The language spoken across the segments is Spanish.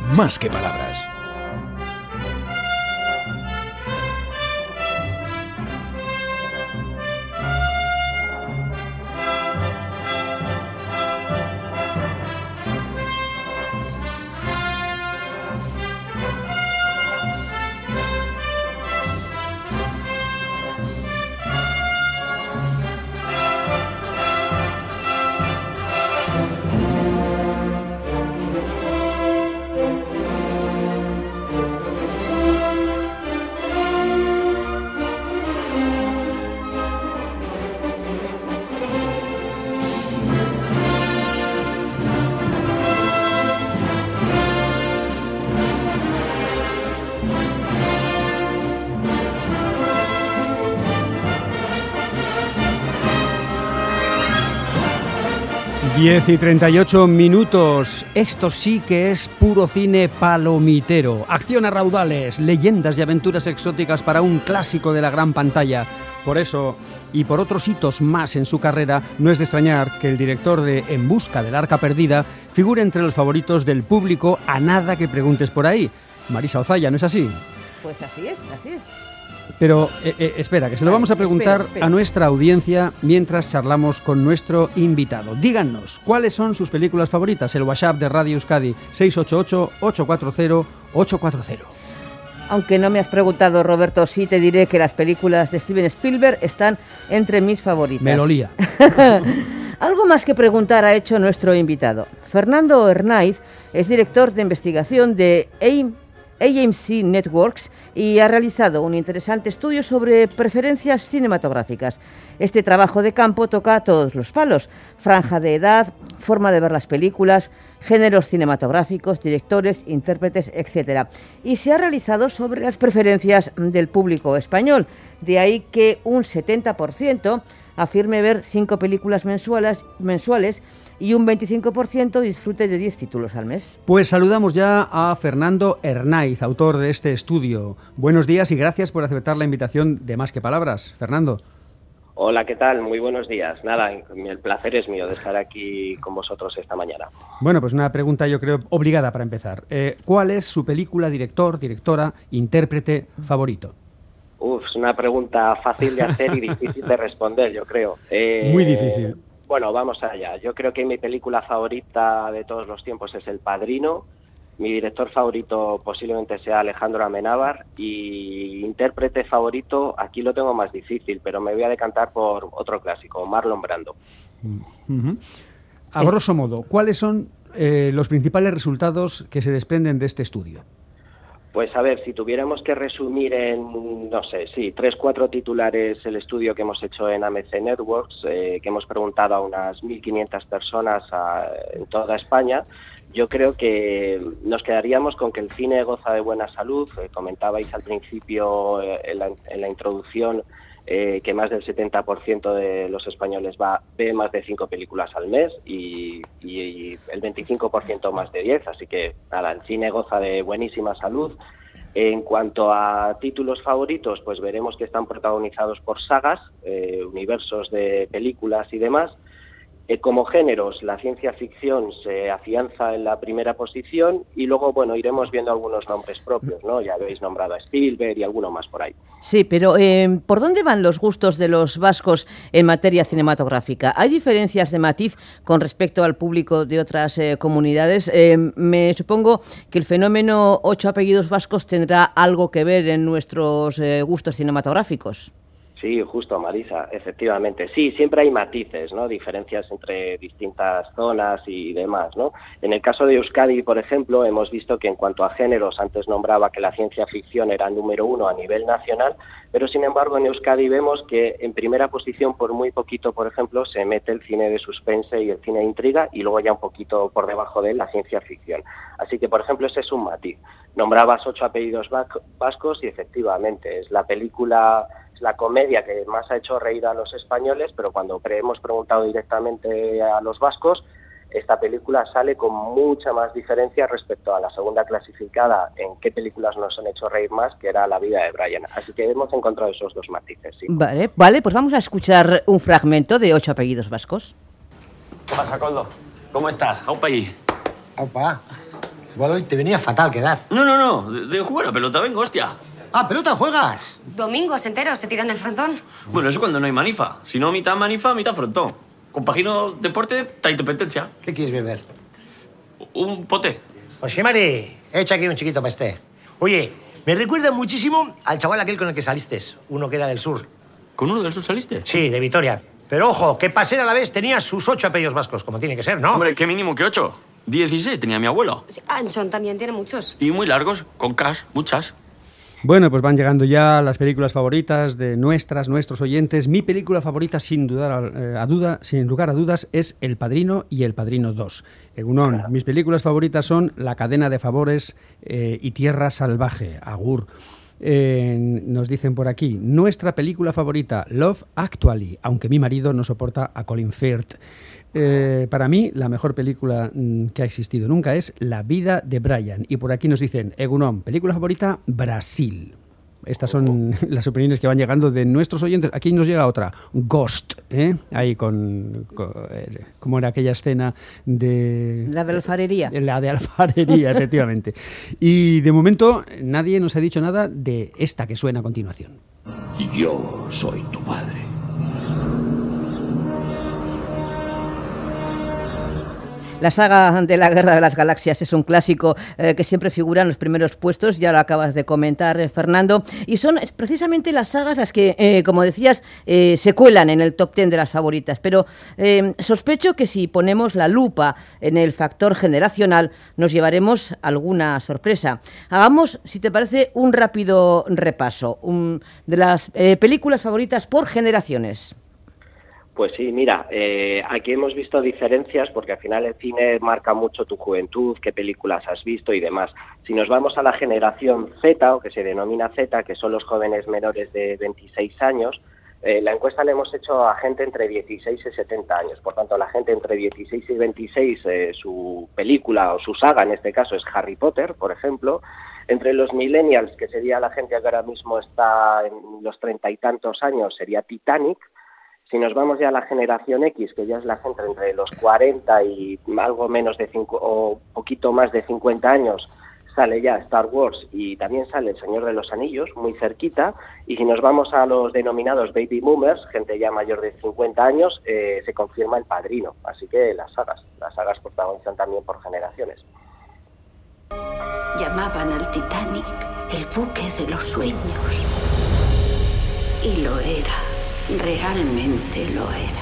Más que palabras. Diez y 38 minutos. Esto sí que es puro cine palomitero. Acción a raudales, leyendas y aventuras exóticas para un clásico de la gran pantalla. Por eso, y por otros hitos más en su carrera, no es de extrañar que el director de En busca del arca perdida figure entre los favoritos del público a nada que preguntes por ahí. Marisa Ozaya, ¿no es así? Pues así es, así es. Pero espera, que se lo vamos a preguntar a nuestra audiencia mientras charlamos con nuestro invitado. Díganos, ¿cuáles son sus películas favoritas? El WhatsApp de Radio Euskadi, 688-840-840. Aunque no me has preguntado, Roberto, sí te diré que las películas de Steven Spielberg están entre mis favoritas. Me lo lía. Algo más que preguntar ha hecho nuestro invitado. Fernando Hernáiz es director de investigación de AMC Networks y ha realizado un interesante estudio sobre preferencias cinematográficas. Este trabajo de campo toca todos los palos: franja de edad, forma de ver las películas, géneros cinematográficos, directores, intérpretes, etc. Y se ha realizado sobre las preferencias del público español. De ahí que un 70% afirme ver 5 películas mensuales y un 25% disfrute de 10 títulos al mes. Pues saludamos ya a Fernando Hernáiz, autor de este estudio. Buenos días y gracias por aceptar la invitación de Más que Palabras. Fernando. Hola, ¿qué tal? Muy buenos días. Nada, el placer es mío de estar aquí con vosotros esta mañana. Bueno, pues una pregunta yo creo obligada para empezar. ¿Cuál es su película, director, directora, intérprete favorito? Es una pregunta fácil de hacer y difícil de responder, yo creo. Muy difícil. Bueno, vamos allá. Yo creo que mi película favorita de todos los tiempos es El Padrino. Mi director favorito posiblemente sea Alejandro Amenábar y intérprete favorito, aquí lo tengo más difícil, pero me voy a decantar por otro clásico, Marlon Brando. Uh-huh. A grosso modo, ¿cuáles son los principales resultados que se desprenden de este estudio? Pues a ver, si tuviéramos que resumir en, 3-4 titulares el estudio que hemos hecho en AMC Networks, que hemos preguntado a unas 1.500 personas en toda España, yo creo que nos quedaríamos con que el cine goza de buena salud. Comentabais al principio en la introducción que más del 70% de los españoles ve más de 5 películas al mes y el 25% más de 10, así que nada, el cine goza de buenísima salud. En cuanto a títulos favoritos, pues veremos que están protagonizados por sagas, universos de películas y demás. Como géneros, la ciencia ficción se afianza en la primera posición y luego, bueno, iremos viendo algunos nombres propios, ¿no? Ya habéis nombrado a Spielberg y alguno más por ahí. Sí, pero ¿por dónde van los gustos de los vascos en materia cinematográfica? ¿Hay diferencias de matiz con respecto al público de otras comunidades? Me supongo que el fenómeno 8 apellidos vascos tendrá algo que ver en nuestros gustos cinematográficos. Sí, justo, Marisa, efectivamente. Sí, siempre hay matices, ¿no? Diferencias entre distintas zonas y demás, ¿no? En el caso de Euskadi, por ejemplo, hemos visto que en cuanto a géneros, antes nombraba que la ciencia ficción era el número 1 a nivel nacional, pero sin embargo en Euskadi vemos que en primera posición, por muy poquito, por ejemplo, se mete el cine de suspense y el cine de intriga y luego ya un poquito por debajo de él la ciencia ficción. Así que, por ejemplo, ese es un matiz. Nombrabas 8 apellidos vascos y efectivamente es la comedia que más ha hecho reír a los españoles, pero cuando hemos preguntado directamente a los vascos, esta película sale con mucha más diferencia respecto a la segunda clasificada en qué películas nos han hecho reír más, que era La vida de Brian. Así que hemos encontrado esos dos matices, sí. Vale, pues vamos a escuchar un fragmento de 8 apellidos vascos. ¿Qué pasa, Coldo? ¿Cómo estás? Aupa allí. Aupa. Igual hoy te venía fatal quedar. No, de jugar a pelota vengo, hostia. Ah, ¿pelota juegas? Domingos enteros se tiran el frontón. Bueno, eso cuando no hay manifa. Si no, mitad manifa, mitad frontón. Compagino deporte, ta independencia. ¿Qué quieres beber? Un pote. Oye, Mari, echa aquí un chiquito para este. Oye, me recuerda muchísimo al chaval aquel con el que saliste, uno que era del sur. ¿Con uno del sur saliste? Sí, de Vitoria. Pero ojo, que para ser a la vez tenía sus 8 apellidos vascos, como tiene que ser, ¿no? Hombre, qué mínimo que 8. 16 tenía mi abuelo. Sí, Anchón también tiene muchos. Y muy largos, con cash, muchas. Bueno, pues van llegando ya las películas favoritas de nuestros oyentes. Mi película favorita, sin lugar a dudas, es El Padrino y El Padrino 2. Egunon, mis películas favoritas son La cadena de favores y Tierra salvaje, Agur. Nos dicen por aquí, nuestra película favorita, Love Actually, aunque mi marido no soporta a Colin Firth. Para mí, la mejor película que ha existido nunca es La vida de Brian. Y por aquí nos dicen, Egunon, película favorita, Brasil. Estas son las opiniones que van llegando de nuestros oyentes. Aquí nos llega otra, Ghost, ahí como era aquella escena de... La de alfarería. La de alfarería, efectivamente. Y de momento nadie nos ha dicho nada de esta que suena a continuación. Yo soy tu padre. La saga de la Guerra de las Galaxias es un clásico que siempre figura en los primeros puestos, ya lo acabas de comentar, Fernando, y son precisamente las sagas las que, como decías, se cuelan en el top 10 de las favoritas, pero sospecho que si ponemos la lupa en el factor generacional nos llevaremos alguna sorpresa. Hagamos, si te parece, un rápido repaso de las películas favoritas por generaciones. Pues sí, mira, aquí hemos visto diferencias porque al final el cine marca mucho tu juventud, qué películas has visto y demás. Si nos vamos a la generación Z, o que se denomina Z, que son los jóvenes menores de 26 años, la encuesta la hemos hecho a gente entre 16 y 70 años. Por tanto, la gente entre 16 y 26, su película o su saga, en este caso, es Harry Potter, por ejemplo. Entre los millennials, que sería la gente que ahora mismo está en los 30 y tantos años, sería Titanic. Si nos vamos ya a la generación X, que ya es la gente entre los 40 y algo menos de o poquito más de 50 años, sale ya Star Wars y también sale El Señor de los Anillos, muy cerquita. Y si nos vamos a los denominados Baby Boomers, gente ya mayor de 50 años, se confirma El Padrino. Así que las sagas protagonizan también por generaciones. Llamaban al Titanic el buque de los sueños. Y lo era. Realmente lo era.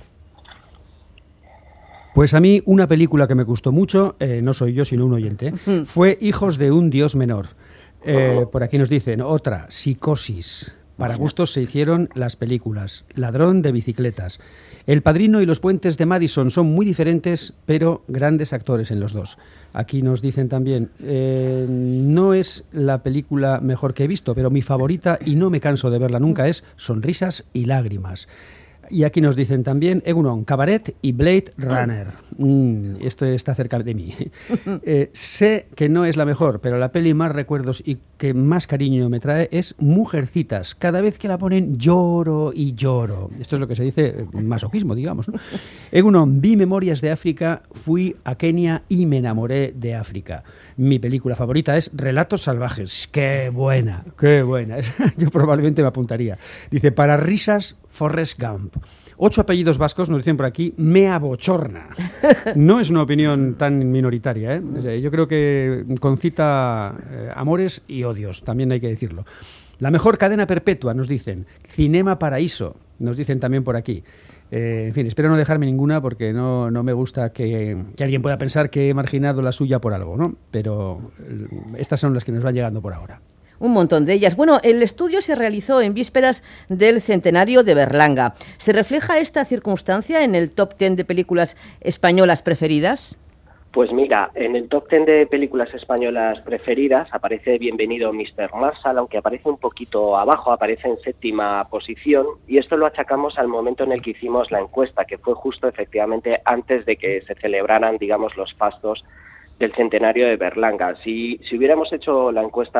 Pues a mí una película que me gustó mucho, no soy yo sino un oyente, fue Hijos de un Dios menor. Por aquí nos dicen otra, Psicosis. Para gustos se hicieron las películas. Ladrón de bicicletas. El Padrino y Los Puentes de Madison son muy diferentes, pero grandes actores en los dos. Aquí nos dicen también, no es la película mejor que he visto, pero mi favorita, y no me canso de verla nunca, es Sonrisas y Lágrimas. Y aquí nos dicen también, Egunon, Cabaret y Blade Runner. Esto está cerca de mí. Sé que no es la mejor, pero la peli más recuerdos y que más cariño me trae es Mujercitas. Cada vez que la ponen lloro y lloro. Esto es lo que se dice masoquismo, digamos, ¿no? Egunon, vi Memorias de África, fui a Kenia y me enamoré de África. Mi película favorita es Relatos Salvajes. ¡Qué buena! ¡Qué buena! Yo probablemente me apuntaría. Dice, para risas, Forrest Gump. 8 apellidos vascos, nos dicen por aquí, me abochorna. No es una opinión tan minoritaria, ¿eh? Yo creo que concita amores y odios, también hay que decirlo. La mejor cadena perpetua, nos dicen. Cinema Paraíso, nos dicen también por aquí. En fin, espero no dejarme ninguna porque no me gusta que alguien pueda pensar que he marginado la suya por algo, ¿no? Pero estas son las que nos van llegando por ahora. Un montón de ellas. Bueno, el estudio se realizó en vísperas del centenario de Berlanga. ¿Se refleja esta circunstancia en el top 10 de películas españolas preferidas? Pues mira, en el top 10 de películas españolas preferidas aparece Bienvenido Mr. Marshall, aunque aparece un poquito abajo, aparece en 7ª posición, y esto lo achacamos al momento en el que hicimos la encuesta, que fue justo efectivamente antes de que se celebraran, digamos, los fastos del centenario de Berlanga. Si hubiéramos hecho la encuesta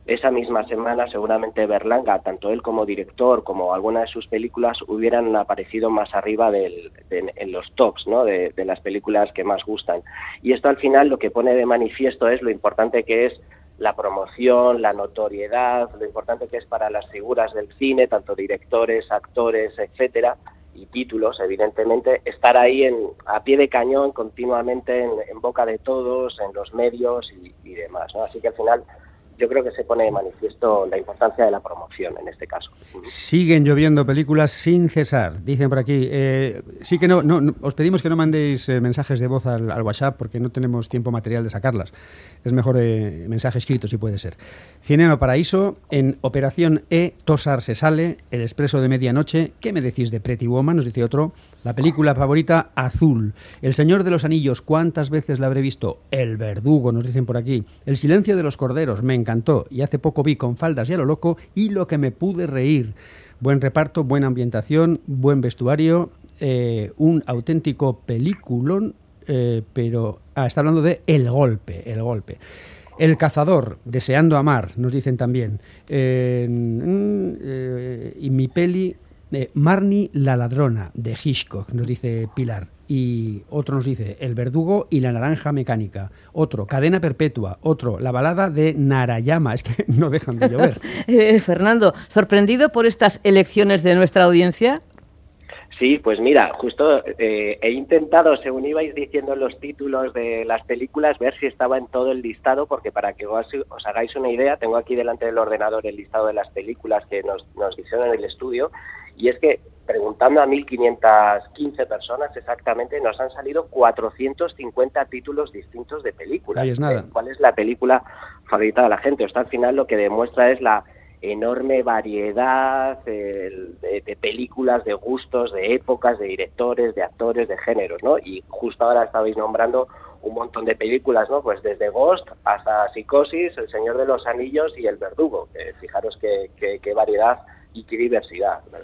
esa misma semana seguramente Berlanga, tanto él como director como alguna de sus películas, hubieran aparecido más arriba en los tops, ¿no? de las películas que más gustan. Y esto al final lo que pone de manifiesto es lo importante que es la promoción, la notoriedad, lo importante que es para las figuras del cine, tanto directores, actores, etcétera, y títulos, evidentemente, estar ahí a pie de cañón continuamente en boca de todos, en los medios y demás, ¿no? Así que al final yo creo que se pone de manifiesto la importancia de la promoción en este caso. Siguen lloviendo películas sin cesar, dicen por aquí. Sí que no, os pedimos que no mandéis mensajes de voz al WhatsApp porque no tenemos tiempo material de sacarlas. Es mejor mensaje escrito si puede ser. Cinema Paraíso, en Operación E, Tosar se sale, El expreso de medianoche. ¿Qué me decís de Pretty Woman? Nos dice otro. La película favorita, Azul. El Señor de los Anillos, ¿cuántas veces la habré visto? El Verdugo, nos dicen por aquí. El silencio de los corderos, me encantó. Y hace poco vi Con faldas y a lo loco y lo que me pude reír. Buen reparto, buena ambientación, buen vestuario, un auténtico peliculón, pero... está hablando de El Golpe. El Cazador, Deseando amar, nos dicen también. Y mi peli... Marnie la ladrona, de Hitchcock, nos dice Pilar. Y otro nos dice El Verdugo y la naranja mecánica. Otro, Cadena perpetua. Otro, La balada de Narayama. Es que no dejan de llover. Fernando, ¿sorprendido por estas elecciones de nuestra audiencia? Sí, pues mira, justo he intentado, según ibais diciendo los títulos de las películas, ver si estaba en todo el listado, porque para que os hagáis una idea, tengo aquí delante del ordenador el listado de las películas que nos hicieron en el estudio, y es que preguntando a 1.515 personas exactamente, nos han salido 450 títulos distintos de películas. Ahí es nada. ¿Cuál es la película favorita de la gente? Esto al final lo que demuestra es la enorme variedad de películas, de gustos, de épocas, de directores, de actores, de géneros, ¿no? Y justo ahora estabais nombrando un montón de películas, ¿no? Pues desde Ghost hasta Psicosis, El Señor de los Anillos y El Verdugo. Fijaros qué variedad y qué diversidad, ¿verdad?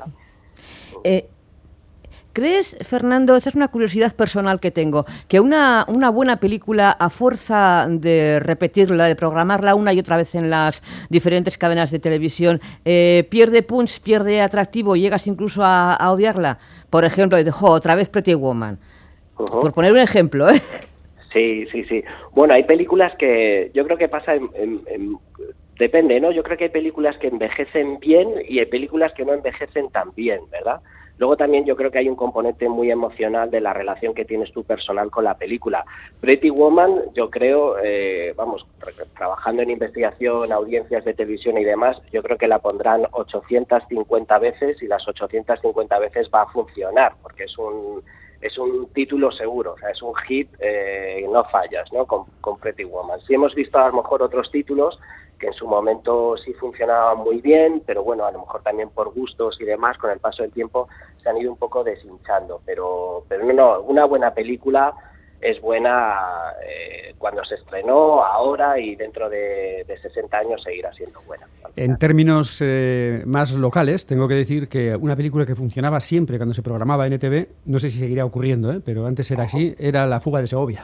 ¿Crees, Fernando, esa es una curiosidad personal que tengo, que una buena película, a fuerza de repetirla, de programarla una y otra vez en las diferentes cadenas de televisión, pierde punch, pierde atractivo, llegas incluso a odiarla? Por ejemplo, otra vez Pretty Woman. Uh-huh. Por poner un ejemplo, ¿eh? Sí. Bueno, hay películas que yo creo que pasa depende, ¿no? Yo creo que hay películas que envejecen bien y hay películas que no envejecen tan bien, ¿verdad? Luego también yo creo que hay un componente muy emocional de la relación que tienes tú personal con la película. Pretty Woman, yo creo, trabajando en investigación, audiencias de televisión y demás, yo creo que la pondrán 850 veces y las 850 veces va a funcionar, porque es un título seguro, o sea, es un hit, no fallas, ¿no? Con Pretty Woman. Sí hemos visto a lo mejor otros títulos que en su momento sí funcionaban muy bien, pero bueno, a lo mejor también por gustos y demás, con el paso del tiempo se han ido un poco deshinchando, pero no, una buena película es buena cuando se estrenó, ahora y dentro de 60 años seguirá siendo buena. En términos más locales, tengo que decir que una película que funcionaba siempre cuando se programaba en ETV, no sé si seguirá ocurriendo, pero antes era así, era La fuga de Segovia.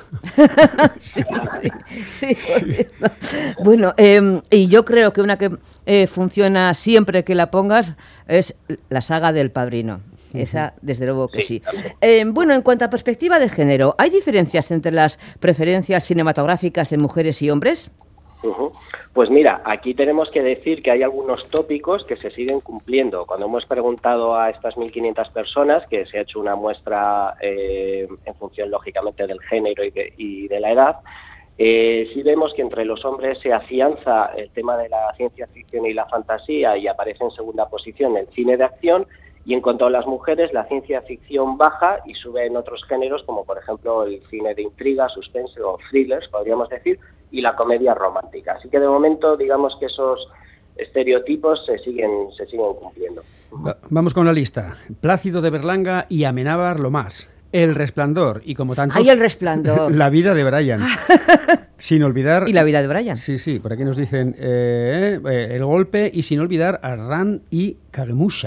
Sí. Bueno, y yo creo que una que funciona siempre que la pongas es la saga del Padrino. Esa, desde luego que sí. Bueno, en cuanto a perspectiva de género, ¿hay diferencias entre las preferencias cinematográficas de mujeres y hombres? Uh-huh. Pues mira, aquí tenemos que decir que hay algunos tópicos que se siguen cumpliendo. Cuando hemos preguntado a estas 1.500 personas, que se ha hecho una muestra en función, lógicamente, del género y de la edad, sí vemos que entre los hombres se afianza el tema de la ciencia ficción y la fantasía y aparece en segunda posición el cine de acción. Y en cuanto a las mujeres, la ciencia ficción baja y sube en otros géneros, como por ejemplo el cine de intriga, suspense o thrillers, podríamos decir, y la comedia romántica. Así que de momento, digamos que esos estereotipos se siguen cumpliendo. Vamos con la lista. Plácido de Berlanga y Amenábar lo más. El Resplandor y como tantos... ¡Ay, El Resplandor! La vida de Brian. Sin olvidar... ¿Y la vida de Brian? Sí, por aquí nos dicen El Golpe y sin olvidar a Ran y Kagemusha.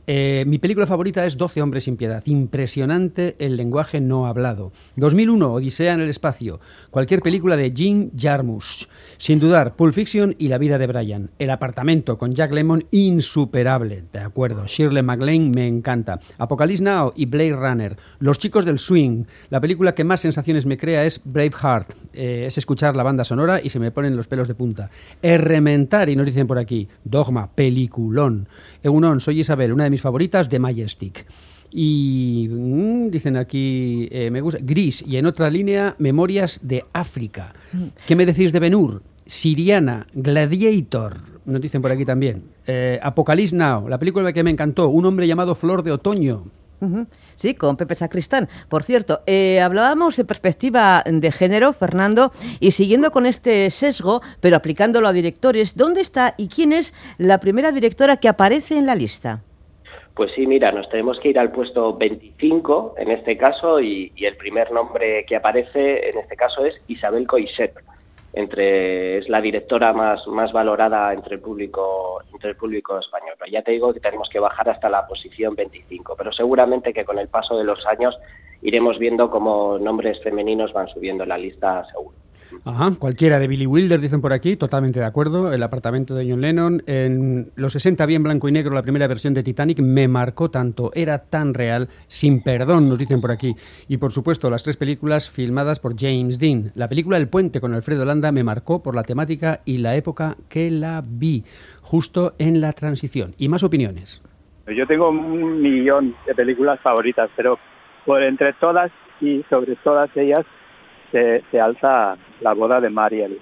Mi película favorita es 12 hombres sin piedad. Impresionante el lenguaje no hablado. 2001, Odisea en el espacio. Cualquier película de Jim Jarmusch. Sin dudar, Pulp Fiction y La vida de Brian. El apartamento con Jack Lemmon, insuperable. De acuerdo. Shirley MacLaine me encanta. Apocalypse Now y Blade Runner. Los chicos del swing. La película que más sensaciones me crea es Braveheart. Es escuchar la banda sonora y se me ponen los pelos de punta. Errementari, nos dicen por aquí. Dogma, peliculón. Egunon, soy Isabel, una de mis favoritas, de Majestic. Y dicen aquí, me gusta, Gris, y en otra línea, Memorias de África. ¿Qué me decís de Ben-Hur? Siriana, Gladiator, nos dicen por aquí también. Apocalypse Now, la película que me encantó, Un hombre llamado Flor de Otoño. Sí, con Pepe Sacristán. Por cierto, hablábamos de perspectiva de género, Fernando, y siguiendo con este sesgo, pero aplicándolo a directores, ¿dónde está y quién es la primera directora que aparece en la lista? Pues sí, mira, nos tenemos que ir al puesto 25 en este caso y el primer nombre que aparece en este caso es Isabel Coixet. Es la directora más valorada entre el público español. Pero ya te digo que tenemos que bajar hasta la posición 25, pero seguramente que con el paso de los años iremos viendo cómo nombres femeninos van subiendo en la lista, seguro. Ajá, cualquiera de Billy Wilder, dicen por aquí, totalmente de acuerdo. El apartamento de John Lennon. En los 60 vi en blanco y negro la primera versión de Titanic, me marcó tanto, era tan real, sin perdón, nos dicen por aquí. Y por supuesto, las 3 películas filmadas por James Dean. La película El puente con Alfredo Landa me marcó por la temática y la época que la vi, justo en la transición. ¿Y más opiniones? Yo tengo 1.000.000 de películas favoritas, pero por entre todas y sobre todas ellas se alza La boda de Muriel.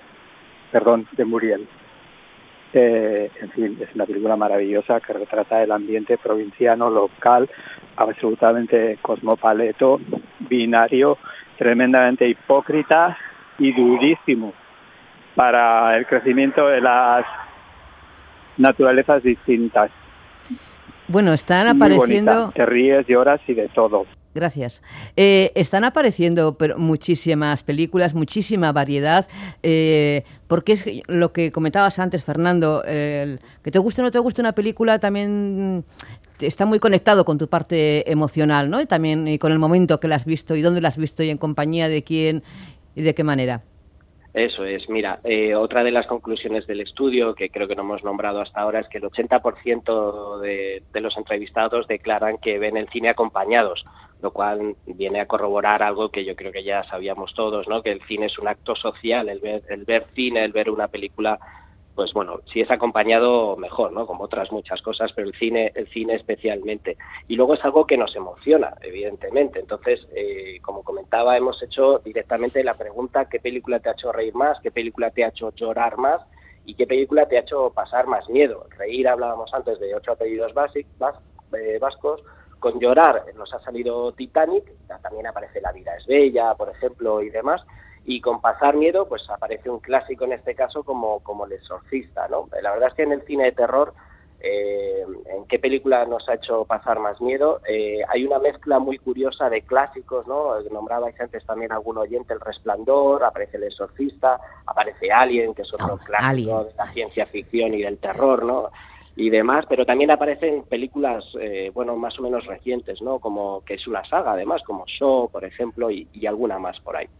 En fin, es una película maravillosa que retrata el ambiente provinciano, local, absolutamente cosmopolito, binario, tremendamente hipócrita y durísimo para el crecimiento de las naturalezas distintas. Bueno, están Muy apareciendo... bonita. Te ríes, lloras y de todo. Gracias. Están apareciendo muchísimas películas, muchísima variedad, porque es lo que comentabas antes, Fernando, que te guste o no te guste una película también está muy conectado con tu parte emocional, ¿no? Y también con el momento que la has visto y dónde la has visto y en compañía de quién y de qué manera. Eso es, mira, otra de las conclusiones del estudio, que creo que no hemos nombrado hasta ahora, es que el 80% de los entrevistados declaran que ven el cine acompañados, lo cual viene a corroborar algo que yo creo que ya sabíamos todos, ¿no? Que el cine es un acto social, el ver cine, el ver una película, pues bueno, si es acompañado mejor, ¿no? Como otras muchas cosas, pero el cine especialmente. Y luego es algo que nos emociona, evidentemente. Entonces, como comentaba, hemos hecho directamente la pregunta: ¿qué película te ha hecho reír más? ¿Qué película te ha hecho llorar más? ¿Y qué película te ha hecho pasar más miedo? Reír, hablábamos antes de 8 apellidos vascos. Con llorar nos ha salido Titanic, también aparece La vida es bella, por ejemplo, y demás. Y con pasar miedo, pues aparece un clásico en este caso como El exorcista, ¿no? La verdad es que en el cine de terror, ¿en qué película nos ha hecho pasar más miedo? Hay una mezcla muy curiosa de clásicos, ¿no? Nombrabais antes también algún oyente, El resplandor, aparece El exorcista, aparece Alien, que es otro clásico de la ciencia ficción y del terror, ¿no? Y demás, pero también aparecen películas, más o menos recientes, ¿no? Como que es una saga, además, como Shaw, por ejemplo, y alguna más por ahí.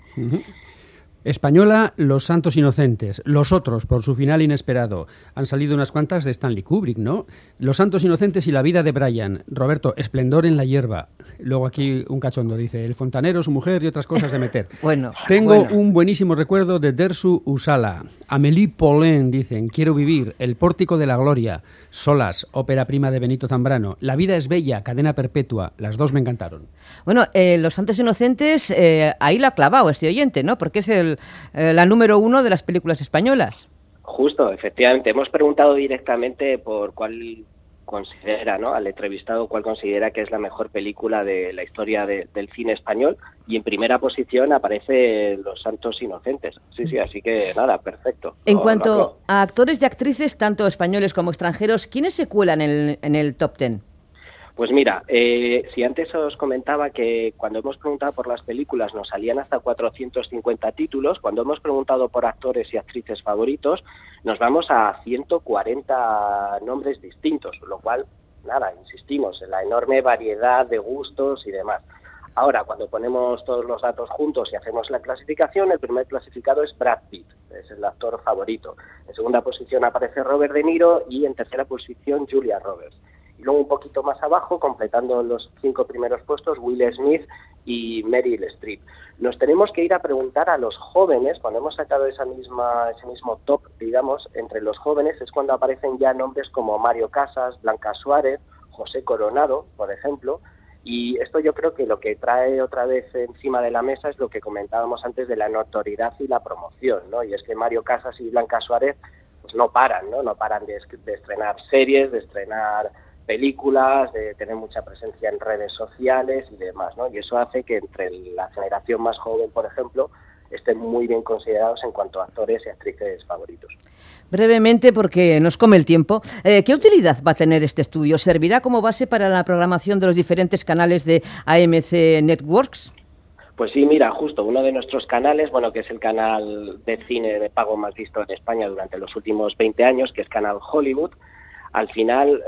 Española, Los santos inocentes. Los otros, por su final inesperado. Han salido unas cuantas de Stanley Kubrick, ¿no? Los santos inocentes y La vida de Brian. Roberto, Esplendor en la hierba. Luego aquí un cachondo dice: El fontanero, su mujer y otras cosas de meter. Tengo un buenísimo recuerdo de Dersu Usala. Amélie Poulain, dicen: Quiero vivir. El pórtico de la gloria. Solas, ópera prima de Benito Zambrano. La vida es bella, cadena perpetua. Las dos me encantaron. Bueno, Los santos inocentes, ahí la ha clavado este oyente, ¿no? Porque es la número 1 de las películas españolas. Justo, efectivamente. Hemos preguntado directamente por cuál considera, ¿no? Al entrevistado cuál considera que es la mejor película de la historia del cine español, y en primera posición aparece Los santos inocentes. Sí, así que nada, perfecto. En cuanto a actores y actrices, tanto españoles como extranjeros, ¿quiénes se cuelan en el top 10? Pues mira, si antes os comentaba que cuando hemos preguntado por las películas nos salían hasta 450 títulos, cuando hemos preguntado por actores y actrices favoritos, nos vamos a 140 nombres distintos, lo cual nada, insistimos, en la enorme variedad de gustos y demás. Ahora, cuando ponemos todos los datos juntos y hacemos la clasificación, el primer clasificado es Brad Pitt, es el actor favorito. En segunda posición aparece Robert De Niro y en tercera posición Julia Roberts. Y luego un poquito más abajo, completando los 5 primeros puestos, Will Smith y Meryl Streep. Nos tenemos que ir a preguntar a los jóvenes, cuando hemos sacado ese mismo top, digamos, entre los jóvenes es cuando aparecen ya nombres como Mario Casas, Blanca Suárez, José Coronado, por ejemplo. Y esto yo creo que lo que trae otra vez encima de la mesa es lo que comentábamos antes de la notoriedad y la promoción, ¿no? Y es que Mario Casas y Blanca Suárez pues no paran, ¿no? No paran de estrenar series, de estrenar películas, de tener mucha presencia en redes sociales y demás, ¿no? Y eso hace que entre la generación más joven, por ejemplo, estén muy bien considerados en cuanto a actores y actrices favoritos. Brevemente, porque nos come el tiempo, ¿qué utilidad va a tener este estudio? ¿Servirá como base para la programación de los diferentes canales de AMC Networks? Pues sí, mira, justo uno de nuestros canales, bueno, que es el canal de cine de pago más visto en España durante los últimos 20 años, que es Canal Hollywood. Al final,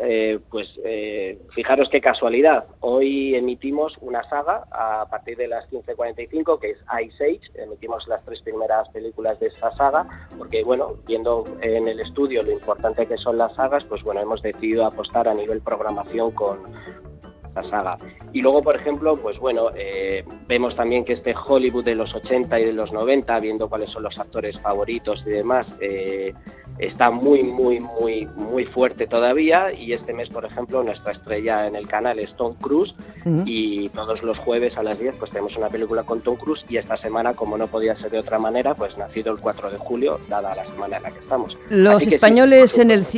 fijaros qué casualidad, hoy emitimos una saga a partir de las 15:45, que es Ice Age, emitimos las 3 primeras películas de esa saga, porque bueno, viendo en el estudio lo importante que son las sagas, pues bueno, hemos decidido apostar a nivel programación con la saga. Y luego, por ejemplo, pues bueno, vemos también que este Hollywood de los 80 y de los 90, viendo cuáles son los actores favoritos y demás, está muy fuerte todavía, y este mes, por ejemplo, nuestra estrella en el canal es Tom Cruise, y todos los jueves a las 10 pues tenemos una película con Tom Cruise, y esta semana, como no podía ser de otra manera, pues nacido el 4 de julio, dada la semana en la que estamos. Los españoles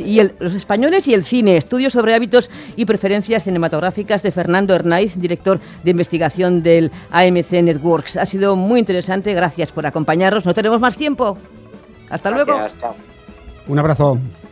y el cine, estudio sobre hábitos y preferencias cinematográficas de Fernando Hernáiz, director de investigación del AMC Networks. Ha sido muy interesante, gracias por acompañarnos, no tenemos más tiempo. Hasta luego. Chao. Un abrazo.